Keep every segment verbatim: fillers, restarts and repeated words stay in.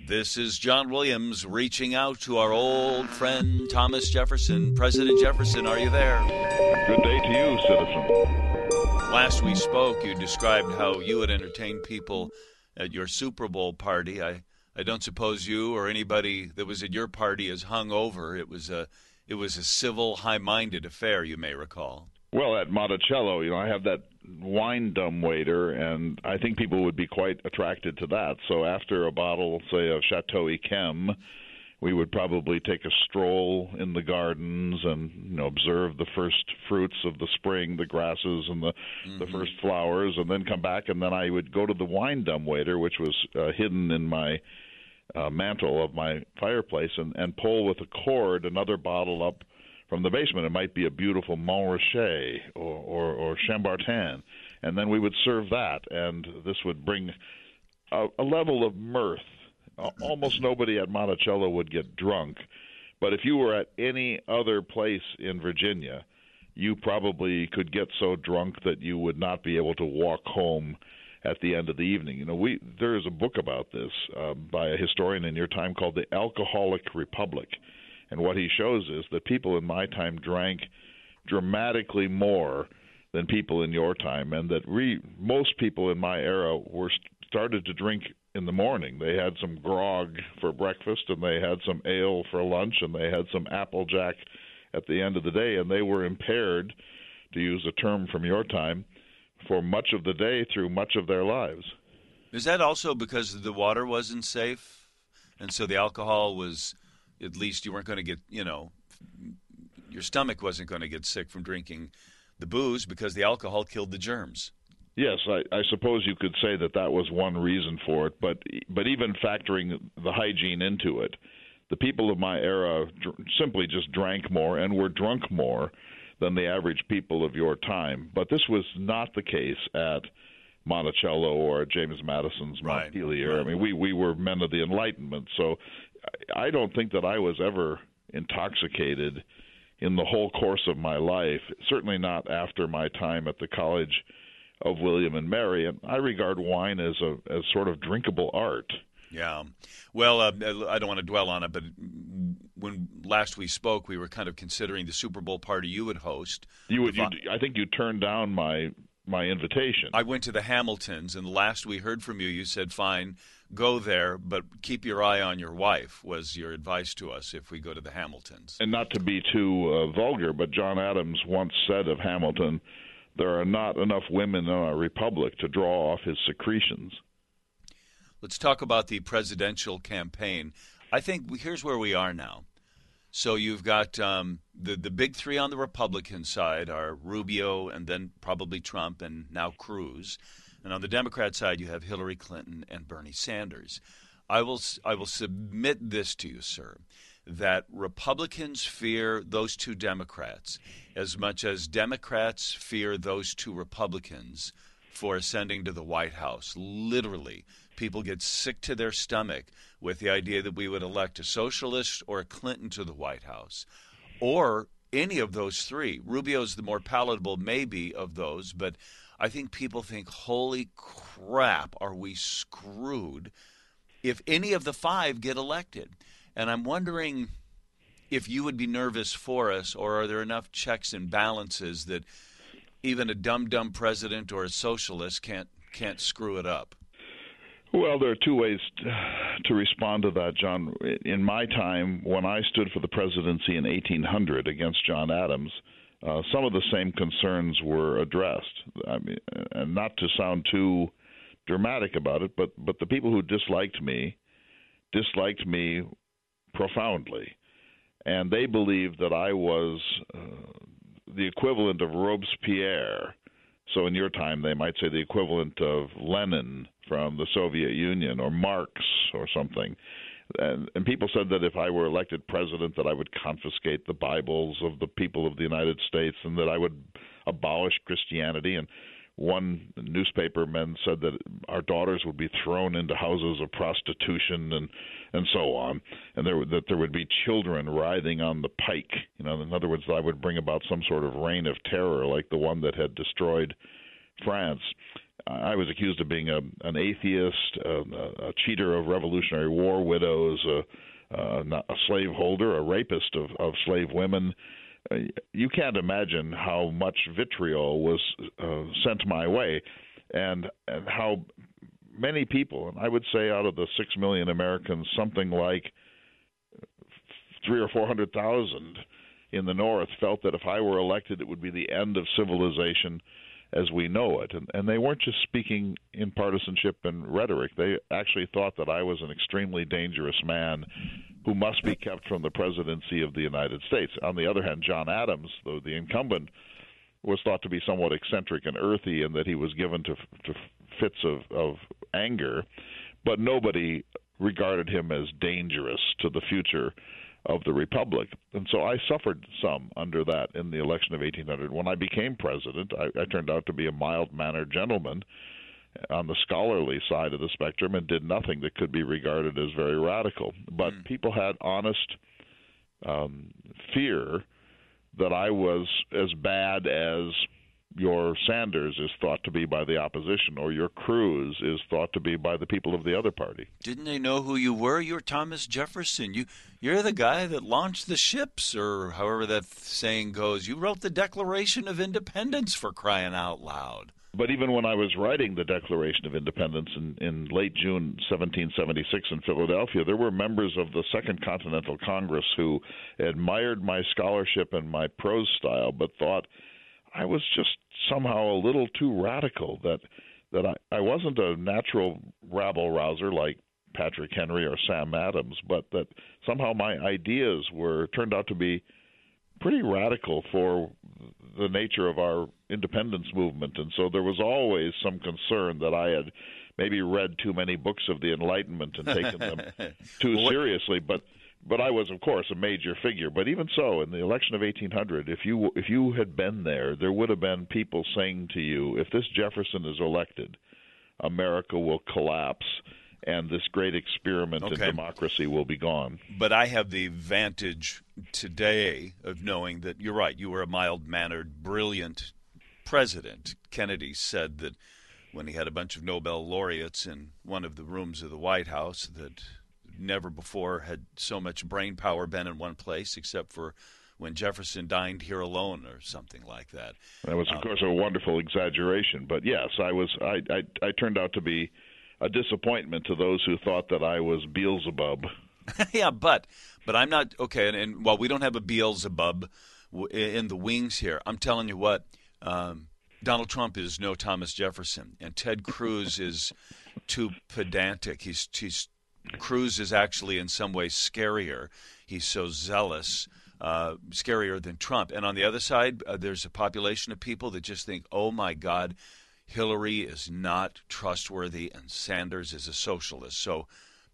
This is John Williams reaching out to our old friend Thomas Jefferson. President Jefferson, are you there? Good day to you, citizen. Last we spoke, you described how you would entertain people at your Super Bowl party. I, I don't suppose you or anybody that was at your party is hungover. It was a it was a civil, high-minded affair, you may recall. Well, at Monticello, you know, I have that wine dumbwaiter, and I think people would be quite attracted to that. So after a bottle, say, of Chateau Yquem, we would probably take a stroll in the gardens and, you know, observe the first fruits of the spring, the grasses and the, mm-hmm. the first flowers, and then come back, and then I would go to the wine dumbwaiter, which was uh, hidden in my uh, mantle of my fireplace, and, and pull with a cord another bottle up from the basement. It might be a beautiful Montrachet or, or, or Chambertin, and then we would serve that, and this would bring a, a level of mirth. Almost nobody at Monticello would get drunk, but if you were at any other place in Virginia, you probably could get so drunk that you would not be able to walk home at the end of the evening. You know, we there is a book about this uh, by a historian in your time called The Alcoholic Republic. And what he shows is that people in my time drank dramatically more than people in your time, and that re- most people in my era were started to drink in the morning. They had some grog for breakfast, and they had some ale for lunch, and they had some Applejack at the end of the day, and they were impaired, to use a term from your time, for much of the day through much of their lives. Is that also because the water wasn't safe, and so the alcohol was... At least you weren't going to get, you know, your stomach wasn't going to get sick from drinking the booze because the alcohol killed the germs. Yes, I, I suppose you could say that that was one reason for it. But but even factoring the hygiene into it, the people of my era dr- simply just drank more and were drunk more than the average people of your time. But this was not the case at Monticello or James Madison's Montpelier. Right. I mean, we, we were men of the Enlightenment, so I don't think that I was ever intoxicated in the whole course of my life, certainly not after my time at the College of William and Mary. And I regard wine as a as sort of drinkable art. Yeah. Well, uh, I don't want to dwell on it, but when last we spoke, we were kind of considering the Super Bowl party you would host. You would. You, I think you turned down my my invitation. I went to the Hamiltons, and last we heard from you, you said, fine, go there, but keep your eye on your wife, was your advice to us if we go to the Hamiltons. And not to be too uh, vulgar, but John Adams once said of Hamilton, there are not enough women in our republic to draw off his secretions. Let's talk about the presidential campaign. I think we, here's where we are now. So you've got um, the, the big three on the Republican side are Rubio and then probably Trump and now Cruz. And on the Democrat side, you have Hillary Clinton and Bernie Sanders. I will I will submit this to you, sir, that Republicans fear those two Democrats as much as Democrats fear those two Republicans for ascending to the White House. Literally, people get sick to their stomach with the idea that we would elect a socialist or a Clinton to the White House, or any of those three. Rubio's the more palatable maybe of those, but I think people think, holy crap, are we screwed if any of the five get elected? And I'm wondering if you would be nervous for us, or are there enough checks and balances that even a dumb-dumb president or a socialist can't can't screw it up? Well, there are two ways to respond to that, John. In my time, when I stood for the presidency in eighteen hundred against John Adams, uh, some of the same concerns were addressed. I mean, and not to sound too dramatic about it, but, but the people who disliked me disliked me profoundly. And they believed that I was uh, the equivalent of Robespierre. So in your time, they might say the equivalent of Lenin from the Soviet Union, or Marx or something. And, and people said that if I were elected president, that I would confiscate the Bibles of the people of the United States and that I would abolish Christianity. And one newspaperman said that our daughters would be thrown into houses of prostitution and and so on, and there that there would be children writhing on the pike. You know, in other words, I would bring about some sort of reign of terror like the one that had destroyed France. I was accused of being a, an atheist, a, a cheater of Revolutionary War widows, a, a, a slaveholder, a rapist of, of slave women. Uh, you can't imagine how much vitriol was uh, sent my way, and and how many people, and I would say out of the six million Americans, something like three or four hundred thousand in the North felt that if I were elected, it would be the end of civilization as we know it. And, and they weren't just speaking in partisanship and rhetoric. They actually thought that I was an extremely dangerous man who must be kept from the presidency of the United States. On the other hand, John Adams, the, the incumbent, was thought to be somewhat eccentric and earthy in that he was given to, to fits of, of anger, but nobody regarded him as dangerous to the future of the republic. And so I suffered some under that in the election of eighteen hundred. When I became president, I, I turned out to be a mild-mannered gentleman on the scholarly side of the spectrum and did nothing that could be regarded as very radical. But mm. people had honest um, fear that I was as bad as your Sanders is thought to be by the opposition, or your Cruz is thought to be by the people of the other party. Didn't they know who you were? You're Thomas Jefferson. You, you're the guy that launched the ships, or however that saying goes. You wrote the Declaration of Independence, for crying out loud. But even when I was writing the Declaration of Independence in, in late June seventeen seventy-six in Philadelphia, there were members of the Second Continental Congress who admired my scholarship and my prose style, but thought I was just somehow a little too radical, that that I, I wasn't a natural rabble-rouser like Patrick Henry or Sam Adams, but that somehow my ideas were turned out to be pretty radical for the nature of our independence movement. And so there was always some concern that I had maybe read too many books of the Enlightenment and taken them too well, seriously. But but I was, of course, a major figure. But even so, in the election of eighteen hundred, if you if you had been there, there would have been people saying to you, if this Jefferson is elected, America will collapse, and this great experiment okay. in democracy will be gone. But I have the advantage today of knowing that you're right. You were a mild-mannered, brilliant president. Kennedy said that when he had a bunch of Nobel laureates in one of the rooms of the White House, that never before had so much brain power been in one place, except for when Jefferson dined here alone, or something like that. That was, of um, course, a wonderful exaggeration. But yes, I was. I, I, I turned out to be a disappointment to those who thought that I was Beelzebub. yeah, but but I'm not okay. And, and while we don't have a Beelzebub w- in the wings here, I'm telling you what. Um, Donald Trump is no Thomas Jefferson, and Ted Cruz is too pedantic. He's he's Cruz is actually in some ways scarier. He's so zealous, uh, scarier than Trump. And on the other side, uh, there's a population of people that just think, oh my God, Hillary is not trustworthy and Sanders is a socialist. So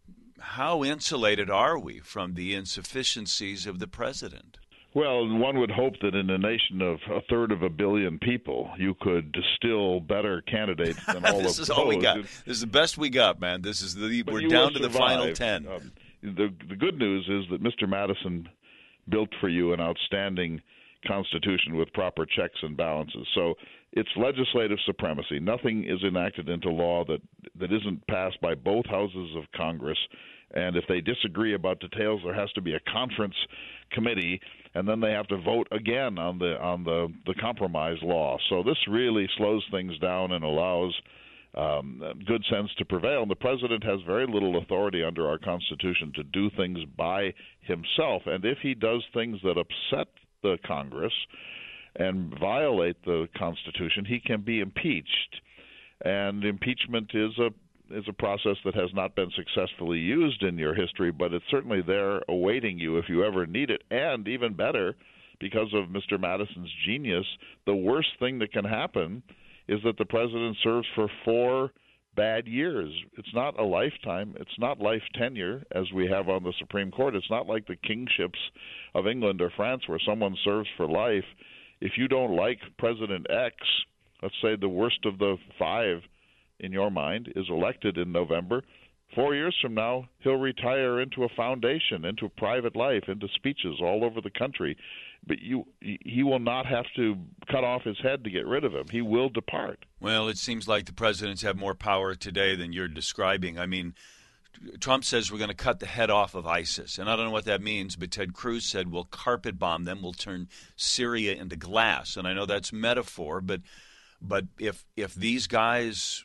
how insulated are we from the insufficiencies of the president? Well, one would hope that in a nation of a third of a billion people, you could distill better candidates than all this of is those. all we got. This is the best we got, man. This is the but we're down to the final ten. Um, the the good news is that Mister Madison built for you an outstanding constitution with proper checks and balances. So it's legislative supremacy. Nothing is enacted into law that that isn't passed by both houses of Congress. And if they disagree about details, there has to be a conference committee, and then they have to vote again on the on the, the compromise law. So this really slows things down and allows um, good sense to prevail. And the president has very little authority under our Constitution to do things by himself. And if he does things that upset the Congress and violate the Constitution, he can be impeached. And impeachment is a is a process that has not been successfully used in your history, but it's certainly there awaiting you if you ever need it. And even better, because of Mister Madison's genius, the worst thing that can happen is that the president serves for four bad years. It's not a lifetime. It's not life tenure, as we have on the Supreme Court. It's not like the kingships of England or France where someone serves for life. If you don't like President X, let's say the worst of the five in your mind, is elected in November, Four years from now, he'll retire into a foundation, into a private life, into speeches all over the country. But you, he will not have to cut off his head to get rid of him. He will depart. Well, it seems like the presidents have more power today than you're describing. I mean, Trump says we're going to cut the head off of ISIS. And I don't know what that means, but Ted Cruz said we'll carpet bomb them. We'll turn Syria into glass. And I know that's metaphor, but but if if these guys,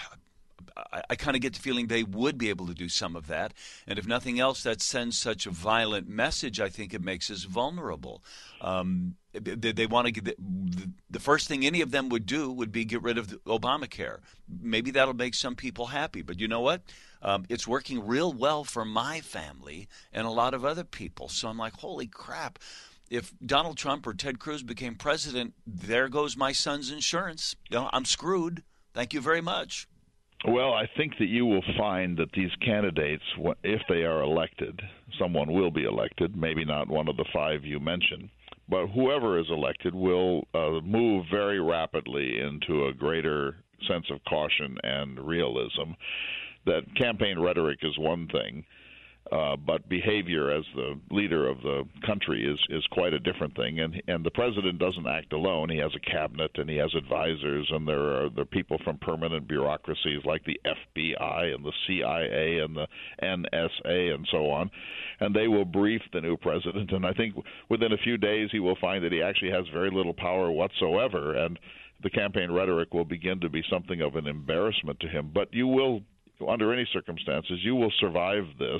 I, I kind of get the feeling they would be able to do some of that. And if nothing else, that sends such a violent message, I think it makes us vulnerable. Um, they, they want to get the, the first thing any of them would do would be get rid of Obamacare. Maybe that'll make some people happy. But you know what? Um, it's working real well for my family and a lot of other people. So I'm like, holy crap. If Donald Trump or Ted Cruz became president, there goes my son's insurance. You know, I'm screwed. Thank you very much. Well, I think that you will find that these candidates, if they are elected, someone will be elected, maybe not one of the five you mentioned, but whoever is elected will uh, move very rapidly into a greater sense of caution and realism. That campaign rhetoric is one thing, uh, but behavior as the leader of the country is, is quite a different thing. And and the president doesn't act alone. He has a cabinet and he has advisors, and there are there are people from permanent bureaucracies like the F B I and the C I A and the N S A and so on. And they will brief the new president. And I think within a few days he will find that he actually has very little power whatsoever. And the campaign rhetoric will begin to be something of an embarrassment to him. But you will, under any circumstances, you will survive this.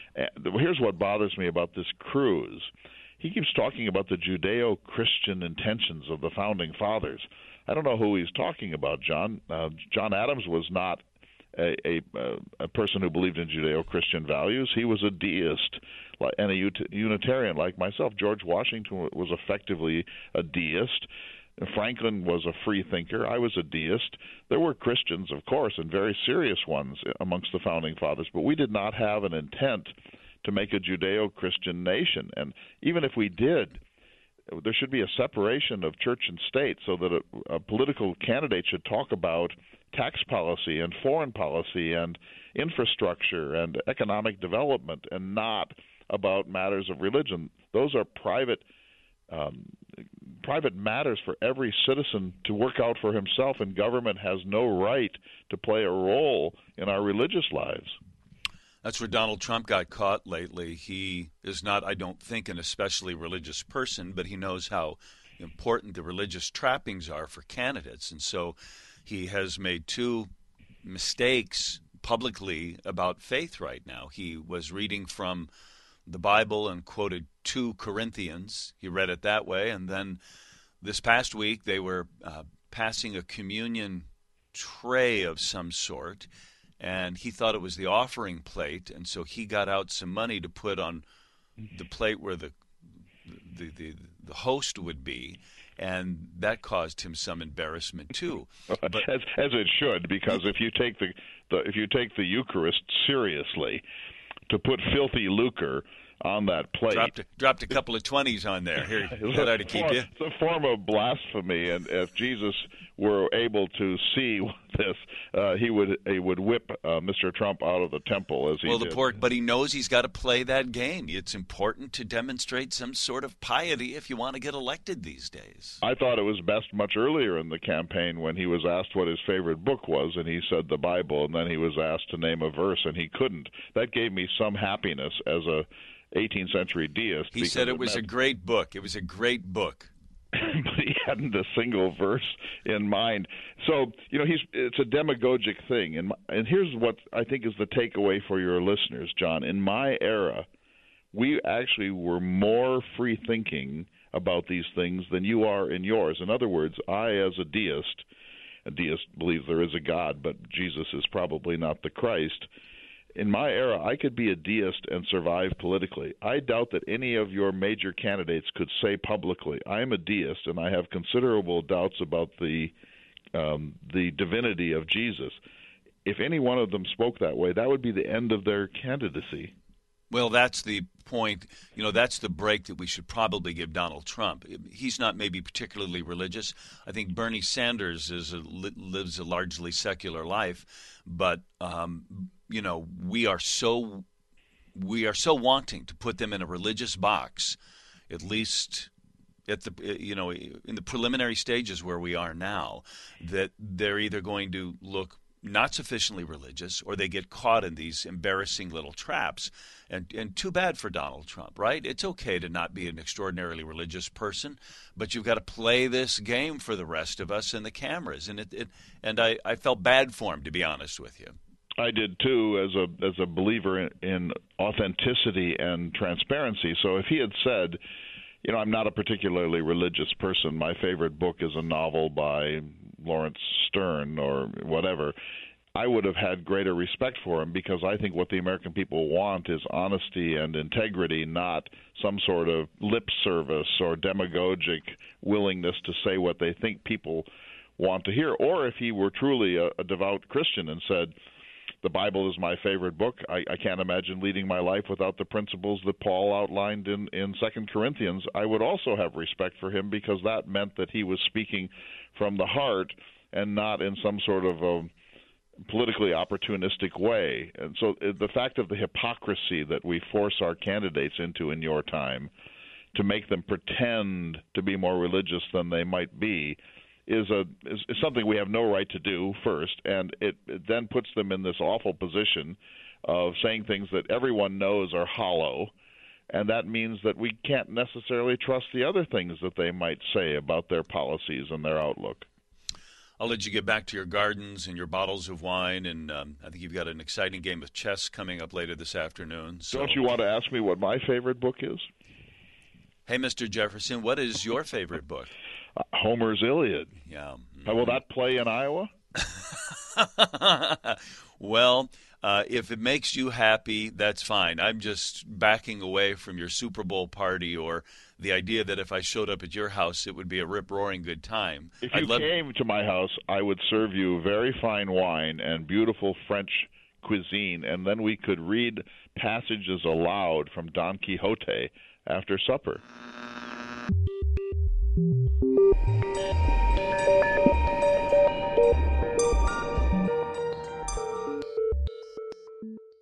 Here's what bothers me about this Cruz. He keeps talking about the Judeo-Christian intentions of the Founding Fathers. I don't know who he's talking about, John. Uh, John Adams was not a, a, a person who believed in Judeo-Christian values. He was a deist and a Unitarian like myself. George Washington was effectively a deist. Franklin was a free thinker. I was a deist. There were Christians, of course, and very serious ones amongst the Founding Fathers, but we did not have an intent to make a Judeo-Christian nation. And even if we did, there should be a separation of church and state so that a, a political candidate should talk about tax policy and foreign policy and infrastructure and economic development and not about matters of religion. Those are private um, private matters for every citizen to work out for himself, and government has no right to play a role in our religious lives. That's where Donald Trump got caught lately. He is not, I don't think, an especially religious person, but he knows how important the religious trappings are for candidates. And so he has made two mistakes publicly about faith right now. He was reading from the Bible and quoted two Corinthians. He read it that way. And then this past week they were uh, passing a communion tray of some sort, and he thought it was the offering plate, and so he got out some money to put on the plate where the the the, the host would be, and that caused him some embarrassment too. But, as as it should, because if you take the, the if you take the Eucharist seriously, to put filthy lucre on that plate. Dropped a, dropped a couple of twenties on there. Here, that ought to keep you. It's a form of blasphemy, and if Jesus were able to see this, uh, he would he would whip uh, Mister Trump out of the temple as he well, did. the poor, but he knows he's got to play that game. It's important to demonstrate some sort of piety if you want to get elected these days. I thought it was best much earlier in the campaign when he was asked what his favorite book was, and he said the Bible, and then he was asked to name a verse, and he couldn't. That gave me some happiness as a eighteenth century deist. He said it, it was meant... a great book. It was a great book. But he hadn't a single verse in mind. So, you know, he's it's a demagogic thing. And, and here's what I think is the takeaway for your listeners, John. In my era, we actually were more free-thinking about these things than you are in yours. In other words, I, as a deist, a deist believes there is a God, but Jesus is probably not the Christ. In my era, I could be a deist and survive politically. I doubt that any of your major candidates could say publicly, I am a deist, and I have considerable doubts about the um, the divinity of Jesus. If any one of them spoke that way, that would be the end of their candidacy. Well, that's the point. You know, that's the break that we should probably give Donald Trump. He's not maybe particularly religious. I think Bernie Sanders is a, lives a largely secular life, but um, you know, we are so we are so wanting to put them in a religious box, at least at the you know in the preliminary stages where we are now, that they're either going to look not sufficiently religious, or they get caught in these embarrassing little traps. And and too bad for Donald Trump, right? It's okay to not be an extraordinarily religious person, but you've got to play this game for the rest of us and the cameras. And it, it and I, I felt bad for him, to be honest with you. I did too, as a as a believer in, in authenticity and transparency. So if he had said, you know, I'm not a particularly religious person, my favorite book is a novel by Lawrence Stern or whatever, I would have had greater respect for him, because I think what the American people want is honesty and integrity, not some sort of lip service or demagogic willingness to say what they think people want to hear. Or if he were truly a, a devout Christian and said, the Bible is my favorite book, I, I can't imagine leading my life without the principles that Paul outlined in, in Second Corinthians, I would also have respect for him, because that meant that he was speaking from the heart and not in some sort of a politically opportunistic way. And so the fact of the hypocrisy that we force our candidates into in your time to make them pretend to be more religious than they might be is a is, is something we have no right to do, first, and it, it then puts them in this awful position of saying things that everyone knows are hollow, and that means that we can't necessarily trust the other things that they might say about their policies and their outlook. I'll let you get back to your gardens and your bottles of wine, and um, I think you've got an exciting game of chess coming up later this afternoon. So. Don't you want to ask me what my favorite book is? Hey, Mister Jefferson, what is your favorite book? Uh, Homer's Iliad. Yeah. Mm-hmm. Will that play in Iowa? Well, uh, if it makes you happy, that's fine. I'm just backing away from your Super Bowl party, or the idea that if I showed up at your house, it would be a rip-roaring good time. If you love... came to my house, I would serve you very fine wine and beautiful French cuisine, and then we could read passages aloud from Don Quixote after supper.